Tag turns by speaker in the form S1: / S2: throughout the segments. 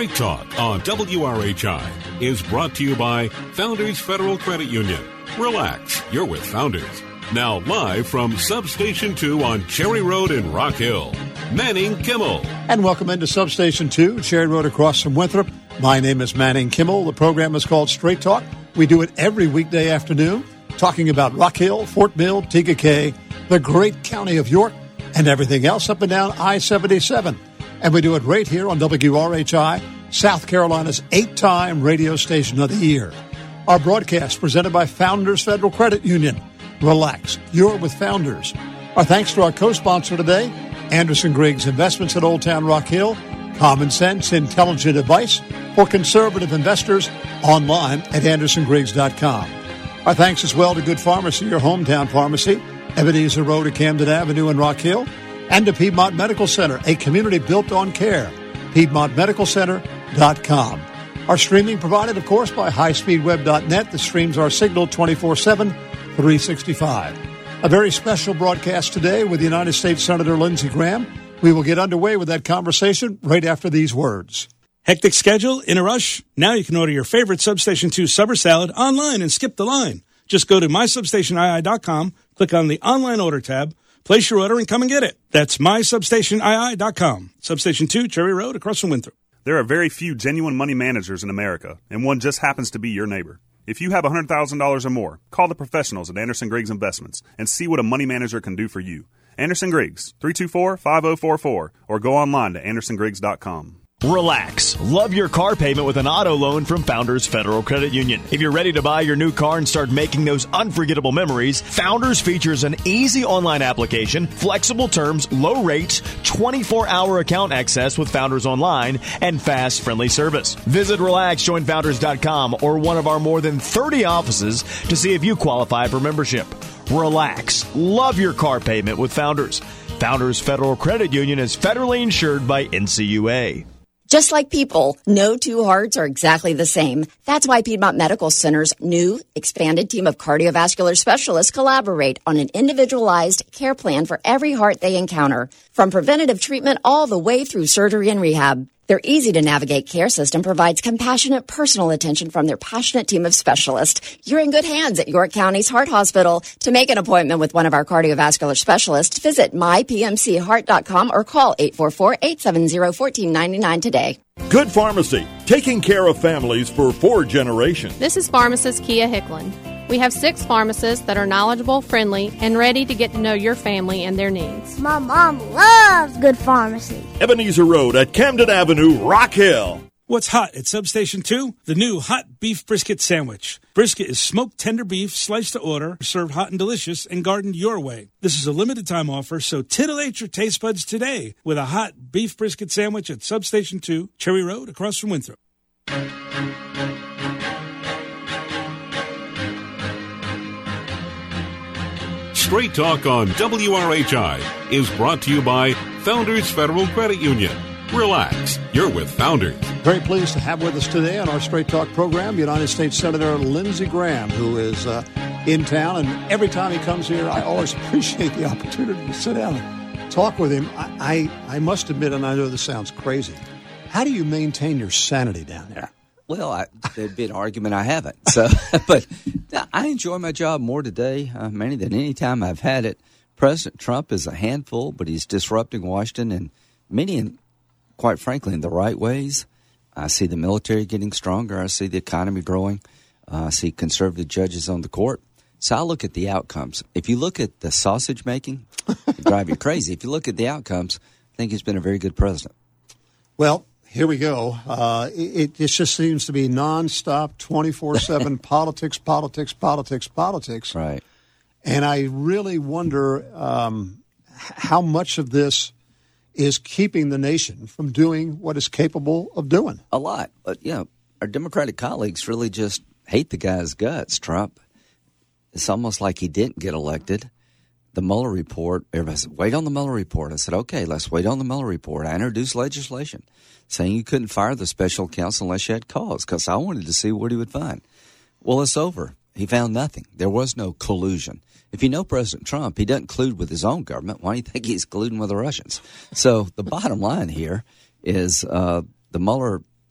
S1: Straight Talk on WRHI is brought to you by Founders Federal Credit Union. Relax, you're with Founders. Now live from Substation 2 on Cherry Road in Rock Hill, Manning Kimmel.
S2: And welcome into Substation 2, Cherry Road across from Winthrop. My name is Manning Kimmel. The program is called Straight Talk. We do it every weekday afternoon, talking about Rock Hill, Fort Mill, TKK, the great county of York, and everything else up and down I-77. And we do it right here on WRHI, South Carolina's 8-time radio station of the year. Our broadcast presented by Founders Federal Credit Union. Relax, you're with Founders. Our thanks to our co-sponsor today, Anderson Griggs Investments at Old Town Rock Hill. Common sense, intelligent advice for conservative investors online at AndersonGriggs.com. Our thanks as well to Good Pharmacy, your hometown pharmacy, Ebenezer Road at Camden Avenue in Rock Hill, and to Piedmont Medical Center, a community built on care, PiedmontMedicalCenter.com. Our streaming provided, of course, by HighSpeedWeb.net that streams our signal 24/7, 365. A very special broadcast today with United States Senator Lindsey Graham. We will get underway with that conversation right after these words.
S3: Hectic schedule? In a rush? Now you can order your favorite Substation 2 Summer Salad online and skip the line. Just go to MySubstationII.com, click on the Online Order tab, place your order, and come and get it. That's MySubstationII.com. Substation 2, Cherry Road, across from Winthrop.
S4: There are very few genuine money managers in America, and one just happens to be your neighbor. If you have $100,000 or more, call the professionals at Anderson Griggs Investments and see what a money manager can do for you. Anderson Griggs, 324-5044, or go online to AndersonGriggs.com.
S5: Relax. Love your car payment with an auto loan from Founders Federal Credit Union. If you're ready to buy your new car and start making those unforgettable memories, Founders features an easy online application, flexible terms, low rates, 24-hour account access with Founders Online, and fast, friendly service. Visit RelaxJoinFounders.com or one of our more than 30 offices to see if you qualify for membership. Relax. Love your car payment with Founders. Founders Federal Credit Union is federally insured by NCUA.
S6: Just like people, no two hearts are exactly the same. That's why Piedmont Medical Center's new expanded team of cardiovascular specialists collaborate on an individualized care plan for every heart they encounter, from preventative treatment all the way through surgery and rehab. Their easy-to-navigate care system provides compassionate personal attention from their passionate team of specialists. You're in good hands at York County's Heart Hospital. To make an appointment with one of our cardiovascular specialists, visit mypmcheart.com or call 844-870-1499 today.
S7: Good Pharmacy, taking care of families for 4 generations.
S8: This is pharmacist Kia Hicklin. We have 6 pharmacists that are knowledgeable, friendly, and ready to get to know your family and their needs.
S9: My mom loves Good Pharmacy.
S7: Ebenezer Road at Camden Avenue, Rock Hill.
S3: What's hot at Substation 2? The new hot beef brisket sandwich. Brisket is smoked tender beef, sliced to order, served hot and delicious, and gardened your way. This is a limited time offer, so titillate your taste buds today with a hot beef brisket sandwich at Substation 2, Cherry Road, across from Winthrop.
S1: Straight Talk on WRHI is brought to you by Founders Federal Credit Union. Relax, you're with Founders.
S2: Very pleased to have with us today on our Straight Talk program United States Senator Lindsey Graham, who is in town. And every time he comes here, I always appreciate the opportunity to sit down and talk with him. I must admit, and I know this sounds crazy, how do you maintain your sanity down there?
S10: Well, there'd be an argument I haven't. So, but I enjoy my job more today, Manny, than any time I've had it. President Trump is a handful, but he's disrupting Washington in many, and quite frankly, in the right ways. I see the military getting stronger. I see the economy growing. I see conservative judges on the court. So I look at the outcomes. If you look at the sausage making, it drive you crazy. If you look at the outcomes, I think he's been a very good president.
S2: Well, here we go. It just seems to be nonstop, 24/7 politics, politics, politics, politics.
S10: Right.
S2: And I really wonder how much of this is keeping the nation from doing what it's capable of doing.
S10: A lot. But, our Democratic colleagues really just hate the guy's guts, Trump. It's almost like he didn't get elected. The Mueller report, everybody said, wait on the Mueller report. I said, okay, let's wait on the Mueller report. I introduced legislation saying you couldn't fire the special counsel unless you had cause, because I wanted to see what he would find. Well, it's over. He found nothing. There was no collusion. If you know President Trump, he doesn't collude with his own government. Why do you think he's colluding with the Russians? So the bottom line here is the Mueller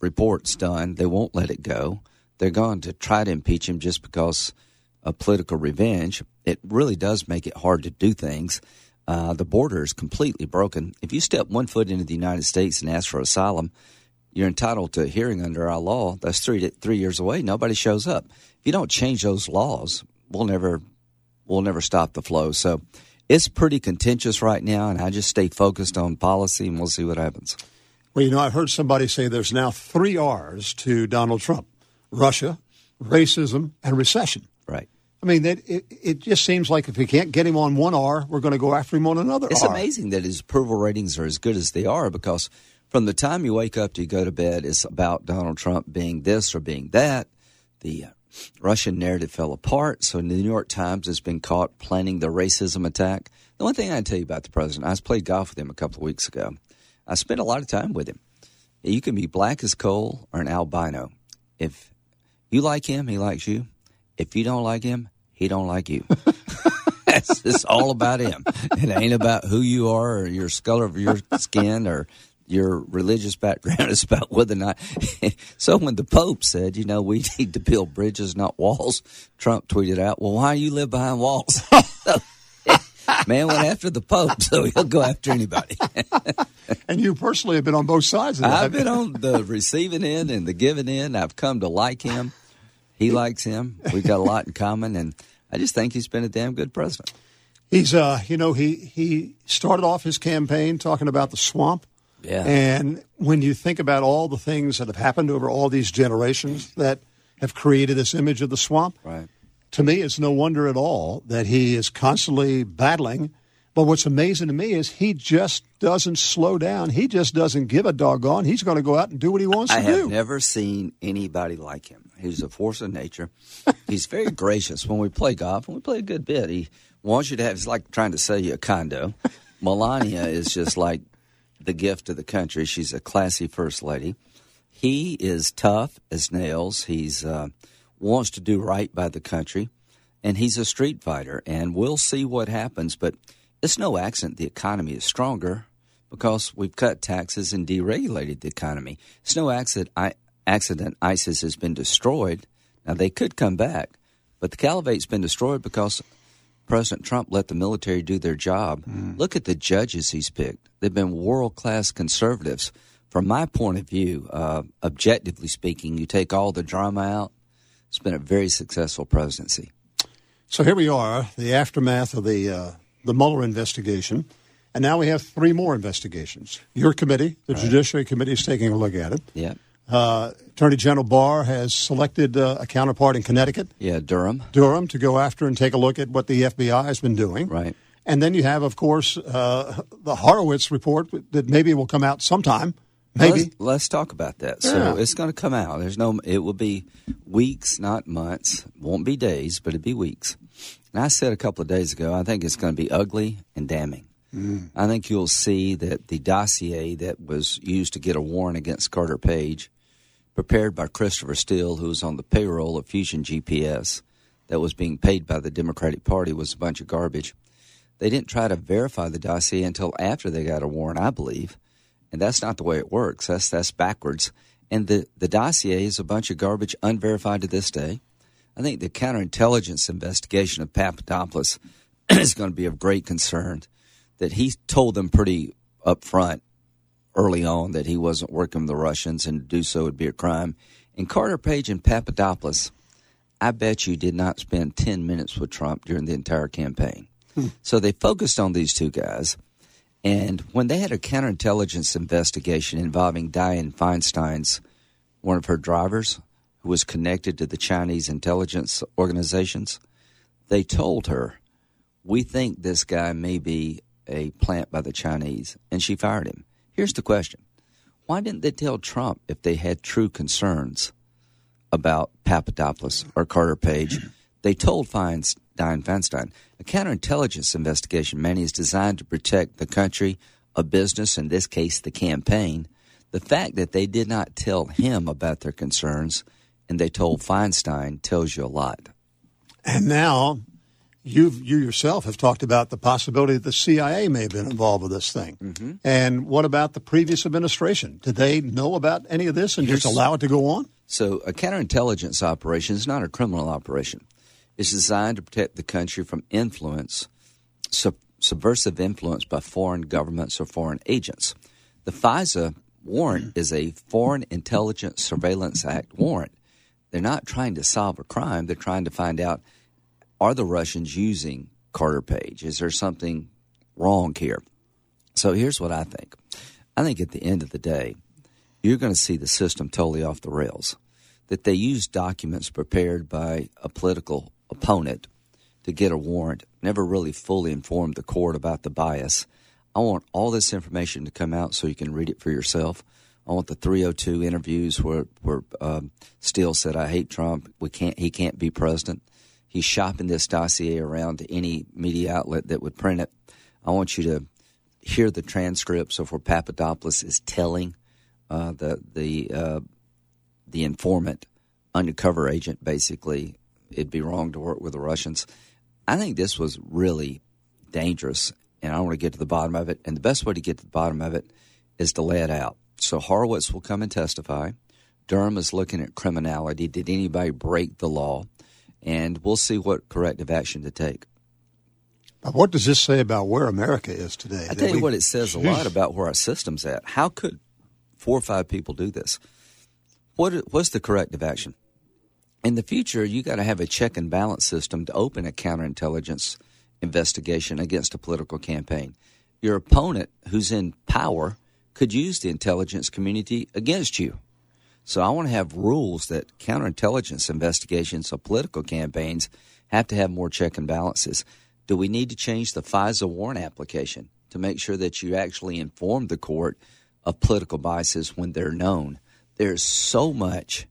S10: report's done, they won't let it go. They're going to try to impeach him just because of political revenge. It really does make it hard to do things. The border is completely broken. If you step 1 foot into the United States and ask for asylum, you're entitled to a hearing under our law. That's 3 years away. Nobody shows up. If you don't change those laws, we'll never stop the flow. So it's pretty contentious right now, and I just stay focused on policy, and we'll see what happens.
S2: Well, I heard somebody say there's now 3 R's to Donald Trump: Russia, racism, and recession.
S10: Right.
S2: I mean, it just seems like if we can't get him on one R, we're going to go after him on another R.
S10: It's amazing that his approval ratings are as good as they are, because from the time you wake up to you go to bed, it's about Donald Trump being this or being that. The Russian narrative fell apart, so the New York Times has been caught planning the racism attack. The one thing I can tell you about the president, I played golf with him a couple of weeks ago. I spent a lot of time with him. You can be black as coal or an albino. If you like him, he likes you. If you don't like him, he don't like you. It's all about him. It ain't about who you are or your color of your skin or your religious background. It's about whether or not. So when the Pope said, we need to build bridges, not walls, Trump tweeted out, well, why do you live behind walls? Man went after the Pope, so he'll go after anybody.
S2: And you personally have been on both sides of that.
S10: I've been on the receiving end and the giving end. I've come to like him. He likes him. We've got a lot in common, and I just think he's been a damn good president.
S2: He's, he started off his campaign talking about the swamp.
S10: Yeah.
S2: And when you think about all the things that have happened over all these generations that have created this image of the swamp,
S10: right.
S2: To me, it's no wonder at all that he is constantly battling. But what's amazing to me is he just doesn't slow down. He just doesn't give a doggone. He's going to go out and do what he wants to do.
S10: I have never seen anybody like him. He's a force of nature. He's very gracious. When we play golf, and we play a good bit, he wants you to have, it's like trying to sell you a condo. Melania is just like the gift of the country. She's a classy first lady. He is tough as nails. He's wants to do right by the country, and he's a street fighter, and we'll see what happens. But it's no accident the economy is stronger because we've cut taxes and deregulated the economy. It's no accident ISIS has been destroyed. Now, they could come back, but the caliphate's been destroyed because President Trump let the military do their job. Look at the judges he's picked. They've been world-class conservatives. From my point of view, objectively speaking, you take all the drama out, it's been a very successful presidency.
S2: So here we are, the aftermath of the Mueller investigation, and now we have 3 more investigations. Your committee, the Judiciary Committee, is taking a look at it.
S10: Yeah.
S2: Attorney General Barr has selected a counterpart in Connecticut.
S10: Yeah, Durham,
S2: to go after and take a look at what the FBI has been doing.
S10: Right.
S2: And then you have, of course, the Horowitz report that maybe will come out sometime. Maybe.
S10: Let's talk about that. So it's going to come out. It will be weeks, not months. Won't be days, but it'll be weeks. And I said a couple of days ago, I think it's going to be ugly and damning. I think you'll see that the dossier that was used to get a warrant against Carter Page, prepared by Christopher Steele, who was on the payroll of Fusion GPS, that was being paid by the Democratic Party, was a bunch of garbage. They didn't try to verify the dossier until after they got a warrant, I believe. And that's not the way it works. That's backwards. And the dossier is a bunch of garbage, unverified to this day. I think the counterintelligence investigation of Papadopoulos is going to be of great concern. That he told them pretty upfront early on that he wasn't working with the Russians, and to do so would be a crime. And Carter Page and Papadopoulos, I bet you did not spend 10 minutes with Trump during the entire campaign. So they focused on these 2 guys. And when they had a counterintelligence investigation involving Dianne Feinstein's, one of her drivers, who was connected to the Chinese intelligence organizations, they told her, we think this guy may be a plant by the Chinese, and she fired him. Here's the question. Why didn't they tell Trump if they had true concerns about Papadopoulos or Carter Page? They told Dianne Feinstein. A counterintelligence investigation, Manny, is designed to protect the country, a business, in this case the campaign. The fact that they did not tell him about their concerns and they told Feinstein tells you a lot.
S2: And now You yourself have talked about the possibility that the CIA may have been involved with this thing. Mm-hmm. And what about the previous administration? Did they know about any of this and just allow it to go on?
S10: So a counterintelligence operation is not a criminal operation. It's designed to protect the country from influence, subversive influence by foreign governments or foreign agents. The FISA warrant is a Foreign Intelligence Surveillance Act warrant. They're not trying to solve a crime. They're trying to find out, are the Russians using Carter Page? Is there something wrong here? So here's what I think. I think at the end of the day, you're going to see the system totally off the rails, that they use documents prepared by a political opponent to get a warrant, never really fully informed the court about the bias. I want all this information to come out so you can read it for yourself. I want the 302 interviews where Steele said, I hate Trump. He can't be president. He's shopping this dossier around to any media outlet that would print it. I want you to hear the transcripts of where Papadopoulos is telling the informant, undercover agent, basically, it'd be wrong to work with the Russians. I think this was really dangerous, and I want to get to the bottom of it. And the best way to get to the bottom of it is to lay it out. So Horowitz will come and testify. Durham is looking at criminality. Did anybody break the law? And we'll see what corrective action to take.
S2: But what does this say about where America is today?
S10: I tell you what, it says a lot about where our system's at. How could 4 or 5 people do this? What's the corrective action? In the future, you got to have a check and balance system to open a counterintelligence investigation against a political campaign. Your opponent, who's in power, could use the intelligence community against you. So I want to have rules that counterintelligence investigations of political campaigns have to have more check and balances. Do we need to change the FISA warrant application to make sure that you actually inform the court of political biases when they're known? There's so much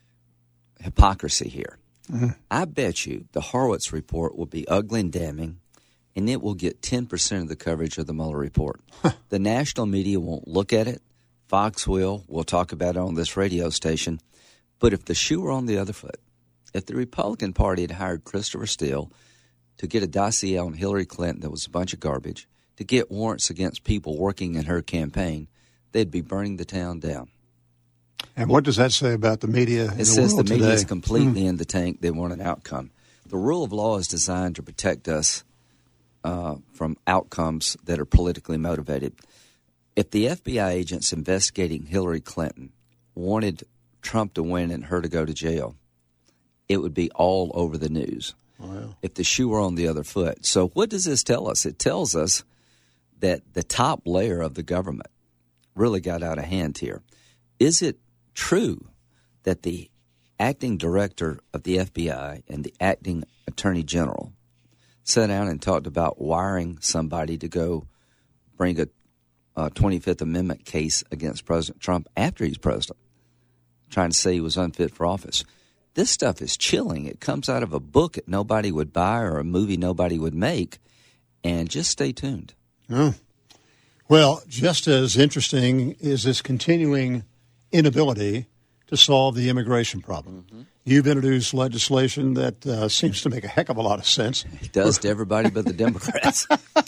S10: hypocrisy here. Mm-hmm. I bet you the Horowitz report will be ugly and damning, and it will get 10% of the coverage of the Mueller report. The national media won't look at it. Fox will. We'll talk about it on this radio station. But if the shoe were on the other foot, if the Republican Party had hired Christopher Steele to get a dossier on Hillary Clinton that was a bunch of garbage, to get warrants against people working in her campaign, they'd be burning the town down.
S2: And what does that say about the media in
S10: It says the media
S2: today?
S10: is completely in the tank. They want an outcome. The rule of law is designed to protect us from outcomes that are politically motivated. If the FBI agents investigating Hillary Clinton wanted Trump to win and her to go to jail, it would be all over the news.
S2: Wow.
S10: If the shoe were on the other foot. So what does this tell us? It tells us that the top layer of the government really got out of hand here. Is it true that the acting director of the FBI and the acting attorney general sat down and talked about wiring somebody to go bring a 25th Amendment case against President Trump after he's president, trying to say he was unfit for office? This stuff is chilling. It comes out of a book that nobody would buy or a movie nobody would make. And just stay tuned.
S2: Oh. Well, just as interesting is this continuing inability to solve the immigration problem. Mm-hmm. You've introduced legislation that seems to make a heck of a lot of sense.
S10: It does to everybody but the Democrats.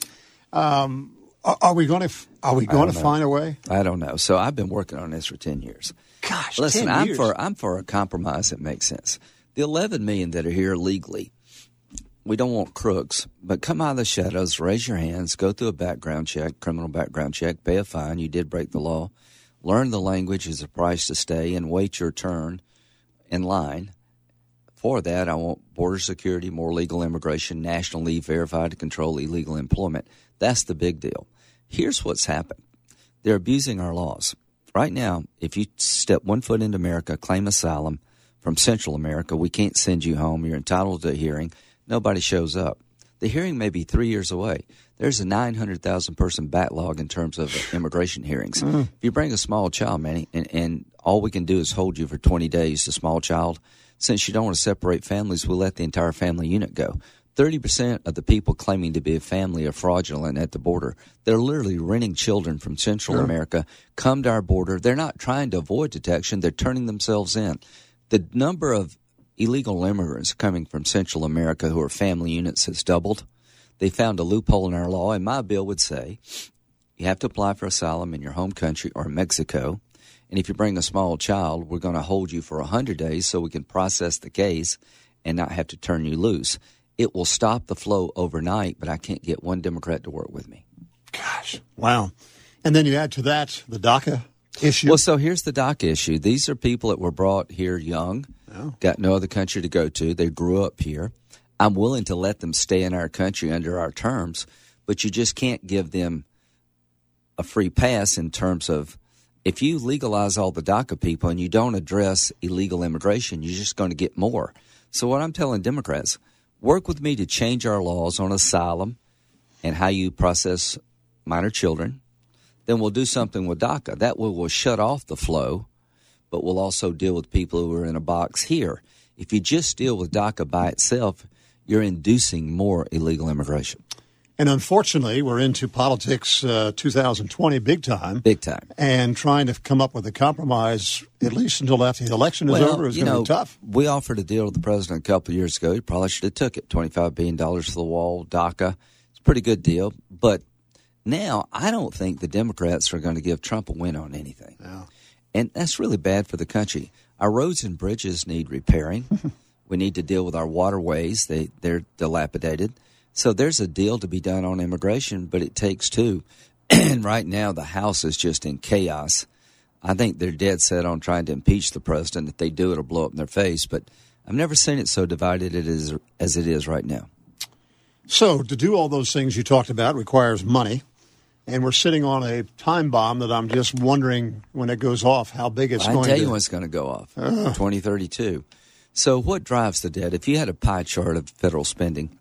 S2: Are we going to find a way?
S10: I don't know. So I've been working on this for 10 years.
S2: Gosh,
S10: listen,
S2: 10 years.
S10: I'm for a compromise that makes sense. The 11 million that are here legally, we don't want crooks, but come out of the shadows, raise your hands, go through a background check, criminal background check, pay a fine. You did break the law. Learn the language is a price to stay, and wait your turn in line. For that, I want border security, more legal immigration, national leave verified to control illegal employment. That's the big deal. Here's what's happened. They're abusing our laws. Right now, if you step 1 foot into America, claim asylum from Central America, we can't send you home. You're entitled to a hearing. Nobody shows up. The hearing may be 3 years away. There's a 900,000-person backlog in terms of immigration hearings. Mm-hmm. If you bring a small child, Manny, and all we can do is hold you for 20 days, the small child, since you don't want to separate families, we'll let the entire family unit go. 30% of the people claiming to be a family are fraudulent at the border. They're literally renting children from Central America, come to our border. They're not trying to avoid detection. They're turning themselves in. The number of illegal immigrants coming from Central America who are family units has doubled. They found a loophole in our law, and my bill would say you have to apply for asylum in your home country or Mexico. And if you bring a small child, we're going to hold you for 100 days so we can process the case and not have to turn you loose. It will stop the flow overnight, but I can't get one Democrat to work with me.
S2: Gosh, wow. And then you add to that the DACA issue.
S10: Well, so here's the DACA issue. These are people that were brought here young, got no other country to go to. They grew up here. I'm willing to let them stay in our country under our terms, but you just can't give them a free pass in terms of if you legalize all the DACA people and you don't address illegal immigration, you're just going to get more. So what I'm telling Democrats, work with me to change our laws on asylum and how you process minor children. Then we'll do something with DACA. That will shut off the flow, but we'll also deal with people who are in a box here. If you just deal with DACA by itself, you're inducing more illegal immigration.
S2: And unfortunately, we're into politics 2020 big time.
S10: Big time.
S2: And trying to come up with a compromise, at least until after the election is over, is going to be tough.
S10: We offered a deal with the president a couple of years ago. He probably should have took it. $25 billion to the wall, DACA. It's a pretty good deal. But now I don't think the Democrats are going to give Trump a win on anything.
S2: Yeah.
S10: And that's really bad for the country. Our roads and bridges need repairing. We need to deal with our waterways. They're dilapidated. So there's a deal to be done on immigration, but it takes two. And right now the House is just in chaos. I think they're dead set on trying to impeach the president. If they do, it'll blow up in their face. But I've never seen it so divided as it is right now.
S2: So to do all those things you talked about requires money. And we're sitting on a time bomb that I'm just wondering when it goes off how big it's going to be.
S10: I tell you when it's going to go off, 2032. So what drives the debt? If you had a pie chart of federal spending,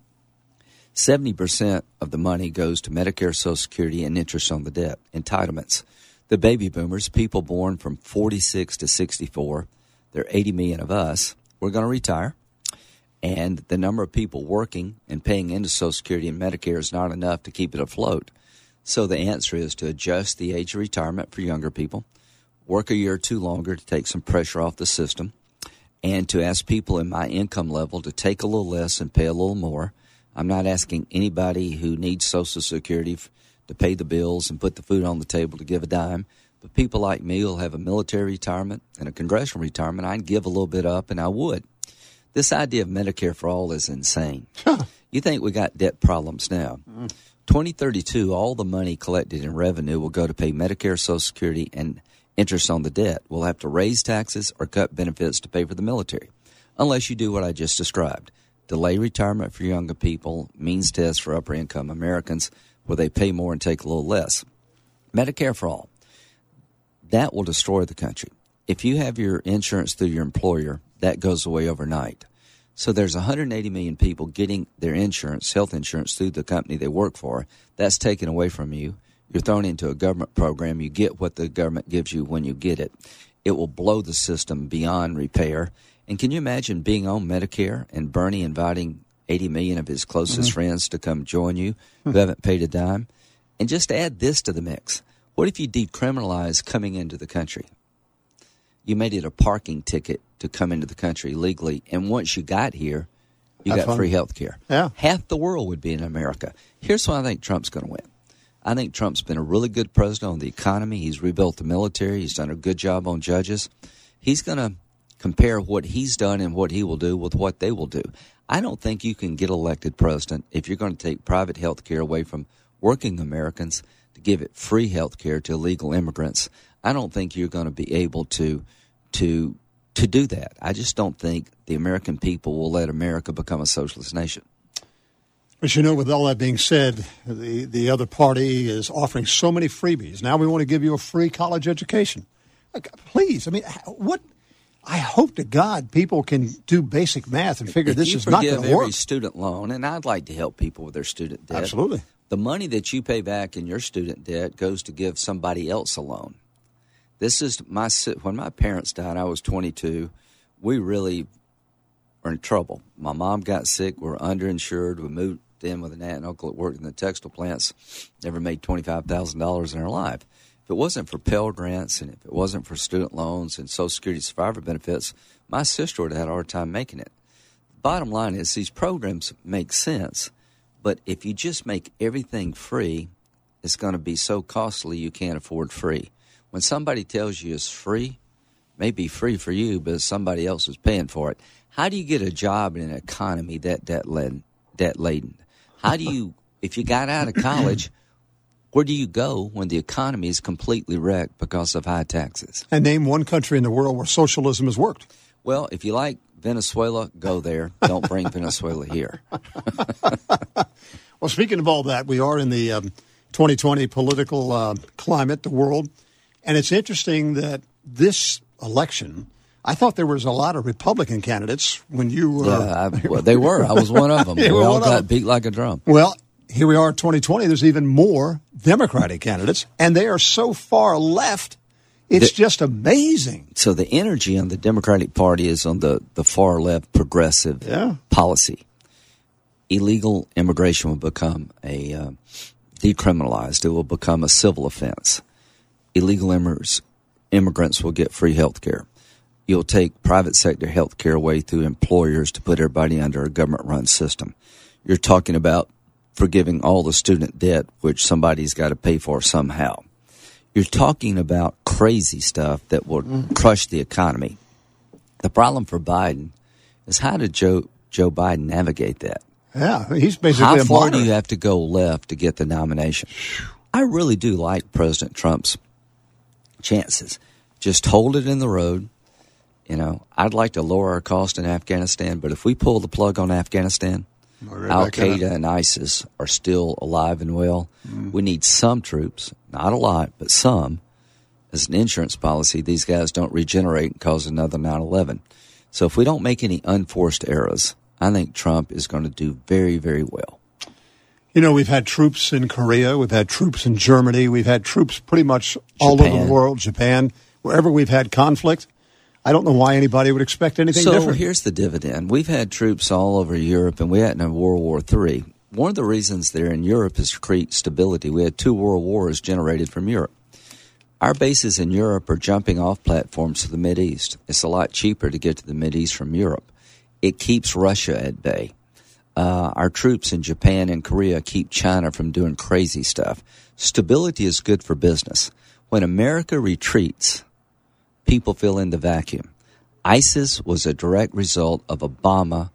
S10: 70% of the money goes to Medicare, Social Security, and interest on the debt, entitlements. The baby boomers, people born from 46 to 64, there are 80 million of us, we're going to retire. And the number of people working and paying into Social Security and Medicare is not enough to keep it afloat. So the answer is to adjust the age of retirement for younger people, work a year or two longer to take some pressure off the system, and to ask people in my income level to take a little less and pay a little more. I'm not asking anybody who needs Social Security to pay the bills and put the food on the table to give a dime. But people like me will have a military retirement and a congressional retirement. I'd give a little bit up, and I would. This idea of Medicare for all is insane. You think we got debt problems now. 2032, all the money collected in revenue will go to pay Medicare, Social Security, and interest on the debt. We'll have to raise taxes or cut benefits to pay for the military, unless you do what I just described. Delay retirement for younger people, means test for upper-income Americans, where they pay more and take a little less. Medicare for all. That will destroy the country. If you have your insurance through your employer, that goes away overnight. So there's 180 million people getting their insurance, health insurance, through the company they work for. That's taken away from you. You're thrown into a government program. You get what the government gives you when you get it. It will blow the system beyond repair. And can you imagine being on Medicare and Bernie inviting 80 million of his closest friends to come join you who haven't paid a dime? And just add this to the mix. What if you decriminalized coming into the country? You made it a parking ticket to come into the country legally, and once you got here, you got free health care.
S2: Yeah.
S10: Half the world would be in America. Here's why I think Trump's going to win. I think Trump's been a really good president on the economy. He's rebuilt the military. He's done a good job on judges. He's going to compare what he's done and what he will do with what they will do. I don't think you can get elected president if you're going to take private health care away from working Americans to give it free health care to illegal immigrants. I don't think you're going to be able to do that. I just don't think the American people will let America become a socialist nation.
S2: But you know, with all that being said, the other party is offering so many freebies. Now we want to give you a free college education. Like, please, I mean, what? I hope to God people can do basic math and figure this is not going to work.
S10: Every student loan, and I'd like to help people with their student debt.
S2: Absolutely.
S10: The money that you pay back in your student debt goes to give somebody else a loan. This is when my parents died, I was 22. We really were in trouble. My mom got sick. We were underinsured. We moved in with an aunt and uncle that worked in the textile plants. Never made $25,000 in our life. If it wasn't for Pell Grants and if it wasn't for student loans and Social Security survivor benefits, my sister would have had a hard time making it. Bottom line is these programs make sense, but if you just make everything free, it's going to be so costly you can't afford free. When somebody tells you it's free, it may be free for you, but somebody else is paying for it. How do you get a job in an economy that debt-laden? How do you, if you got out of college, where do you go when the economy is completely wrecked because of high taxes?
S2: And name one country in the world where socialism has worked.
S10: Well, if you like Venezuela, go there. Don't bring Venezuela here.
S2: Well, speaking of all that, we are in the 2020 political climate, the world. And it's interesting that this election, I thought there was a lot of Republican candidates when you were.
S10: Yeah, well, they were. I was one of them. We all got beat like a drum.
S2: Well, here we are in 2020. There's even more Democratic candidates, and they are so far left. It's just amazing.
S10: So the energy on the Democratic Party is on the far left progressive policy. Illegal immigration will become decriminalized. It will become a civil offense. Illegal immigrants will get free health care. You'll take private sector health care away through employers to put everybody under a government-run system. You're talking about forgiving all the student debt, which somebody's got to pay for somehow. You're talking about crazy stuff that will crush the economy. The problem for Biden is how did Joe Biden navigate that?
S2: Yeah, he's basically
S10: how far do you have to go left to get the nomination? I really do like President Trump's chances. Just hold it in the road. You know, I'd like to lower our cost in Afghanistan, but if we pull the plug on Afghanistan, Al-Qaeda and ISIS are still alive and well. We need some troops, not a lot, but some. As an insurance policy, these guys don't regenerate and cause another 9/11. So if we don't make any unforced errors, I think Trump is going to do very, very well.
S2: You know, we've had troops in Korea, we've had troops in Germany, we've had troops pretty much all over the world, Japan, wherever we've had conflict. I don't know why anybody would expect anything different.
S10: So here's the dividend. We've had troops all over Europe, and we hadn't had World War III. One of the reasons they're in Europe is to create stability. We had 2 world wars generated from Europe. Our bases in Europe are jumping off platforms to the Mideast. It's a lot cheaper to get to the Mideast from Europe. It keeps Russia at bay. Our troops in Japan and Korea keep China from doing crazy stuff. Stability is good for business. When America retreats, people fill in the vacuum. ISIS was a direct result of Obama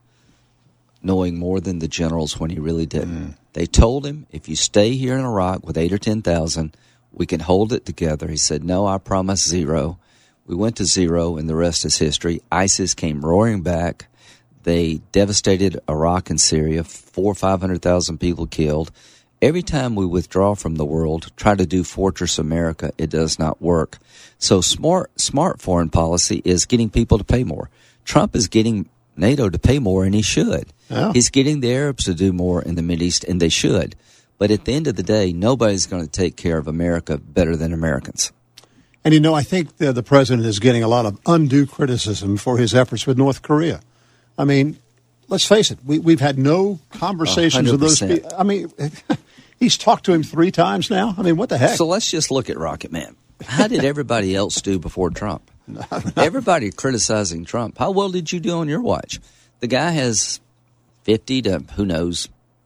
S10: knowing more than the generals when he really didn't. They told him, if you stay here in Iraq with 8 or 10,000, we can hold it together. He said, no, I promise 0. We went to 0, and the rest is history. ISIS came roaring back. They devastated Iraq and Syria, 400,000 or 500,000 people killed. Every time we withdraw from the world, try to do Fortress America, it does not work. So smart foreign policy is getting people to pay more. Trump is getting NATO to pay more, and he should. Oh. He's getting the Arabs to do more in the Mideast, and they should. But at the end of the day, nobody's going to take care of America better than Americans.
S2: And, you know, I think the president is getting a lot of undue criticism for his efforts with North Korea. I mean, let's face it, we've had no conversations
S10: 100%.
S2: with those people. I mean, he's talked to him 3 times now. I mean, what the heck?
S10: So let's just look at Rocket Man. How did everybody else do before Trump? Everybody criticizing Trump. How well did you do on your watch? The guy has 50 to, who knows,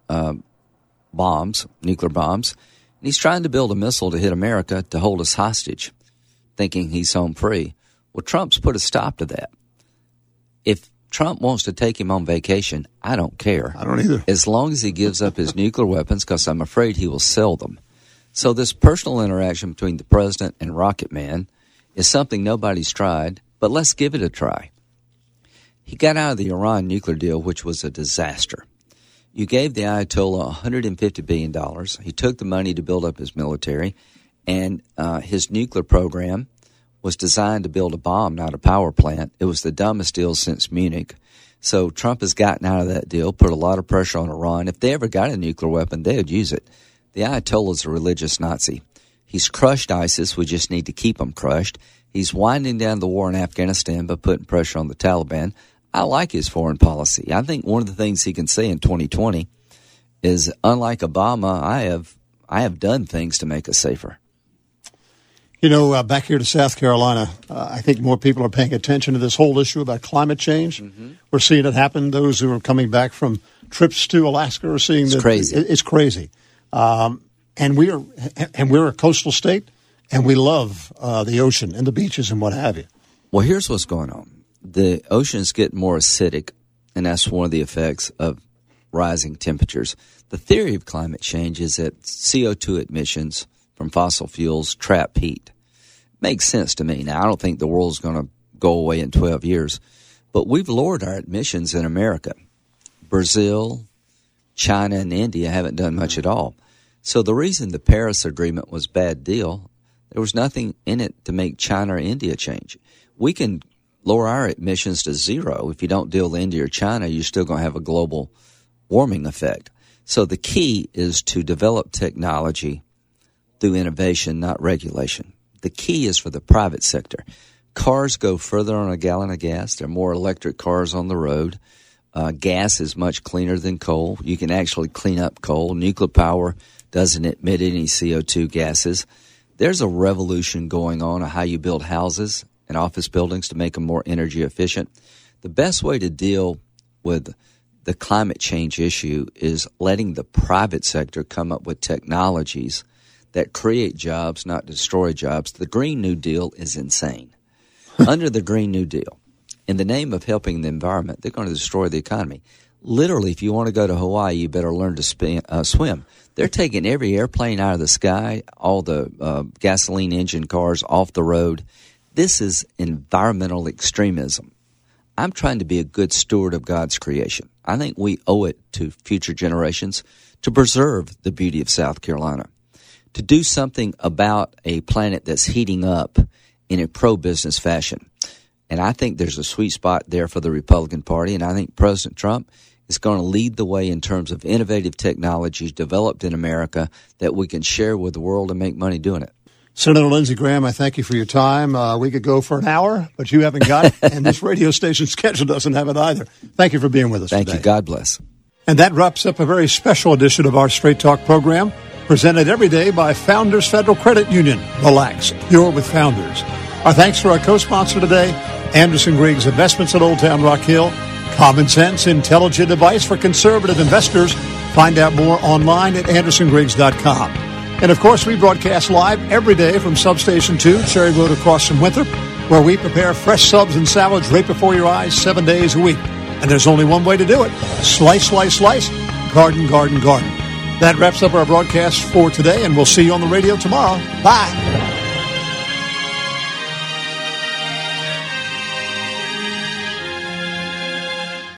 S10: bombs, nuclear bombs, and he's trying to build a missile to hit America to hold us hostage, thinking he's home free. Well, Trump's put a stop to that. If Trump wants to take him on vacation, I don't care.
S2: I don't either.
S10: As long as he gives up his nuclear weapons, because I'm afraid he will sell them. So this personal interaction between the president and Rocket Man is something nobody's tried, but let's give it a try. He got out of the Iran nuclear deal, which was a disaster. You gave the Ayatollah $150 billion. He took the money to build up his military, and his nuclear program was designed to build a bomb, not a power plant. It was the dumbest deal since Munich. So Trump has gotten out of that deal, put a lot of pressure on Iran. If they ever got a nuclear weapon, they would use it. The Ayatollah is a religious Nazi. He's crushed ISIS. We just need to keep him crushed. He's winding down the war in Afghanistan by putting pressure on the Taliban. I like his foreign policy. I think one of the things he can say in 2020 is, unlike Obama, I have done things to make us safer.
S2: You know, back here to South Carolina, I think more people are paying attention to this whole issue about climate change. Mm-hmm. We're seeing it happen. Those who are coming back from trips to Alaska are seeing that.
S10: Crazy.
S2: It's crazy. And we're a coastal state, and we love the ocean and the beaches and what have you.
S10: Well, here's what's going on. The oceans get more acidic, and that's one of the effects of rising temperatures. The theory of climate change is that CO2 emissions from fossil fuels trap heat. Makes sense to me. Now, I don't think the world's going to go away in 12 years, but we've lowered our emissions in America. Brazil, China, and India haven't done much at all. So the reason the Paris Agreement was a bad deal, there was nothing in it to make China or India change. We can lower our emissions to zero. If you don't deal with India or China, you're still going to have a global warming effect. So the key is to develop technology through innovation, not regulation. The key is for the private sector. Cars go further on a gallon of gas. There are more electric cars on the road. Gas is much cleaner than coal. You can actually clean up coal. Nuclear power doesn't emit any CO2 gases. There's a revolution going on how you build houses and office buildings to make them more energy efficient. The best way to deal with the climate change issue is letting the private sector come up with technologies that create jobs, not destroy jobs. The Green New Deal is insane. Under the Green New Deal, in the name of helping the environment, they're going to destroy the economy. Literally, if you want to go to Hawaii, you better learn to swim. They're taking every airplane out of the sky, all the gasoline engine cars off the road. This is environmental extremism. I'm trying to be a good steward of God's creation. I think we owe it to future generations to preserve the beauty of South Carolina, to do something about a planet that's heating up in a pro-business fashion. And I think there's a sweet spot there for the Republican Party, and I think President Trump is going to lead the way in terms of innovative technologies developed in America that we can share with the world and make money doing it.
S2: Senator Lindsey Graham, I thank you for your time. We could go for an hour, but you haven't got it, and this radio station schedule doesn't have it either. Thank you for being with us today.
S10: Thank you. God bless.
S2: And that wraps up a very special edition of our Straight Talk program, presented every day by Founders Federal Credit Union. Relax, you're with Founders. Our thanks to our co-sponsor today, Anderson Griggs Investments at Old Town Rock Hill. Common sense, intelligent advice for conservative investors. Find out more online at andersongriggs.com. And, of course, we broadcast live every day from Substation 2, Cherry Road across from Winthrop, where we prepare fresh subs and salads right before your eyes 7 days a week. And there's only one way to do it. Slice, slice, slice. Garden, garden, garden. That wraps up our broadcast for today, and we'll see you on the radio tomorrow. Bye.